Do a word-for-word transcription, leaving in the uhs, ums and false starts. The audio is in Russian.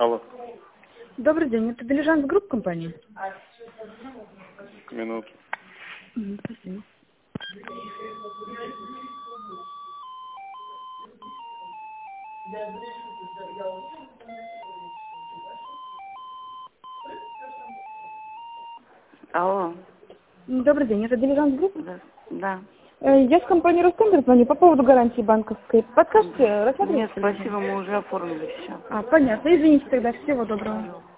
Алло. Добрый день, это Дилижанс Групп компания? Минуту. Мгм, спасибо. Алло. Добрый день, это Дилижанс Групп? Да. Да. Э, Я с компании Ростендер звоню по поводу гарантии банковской. Подскажите, рассмотрите? Нет, спасибо, мы уже оформили все. А, понятно. Извините тогда. Всего доброго.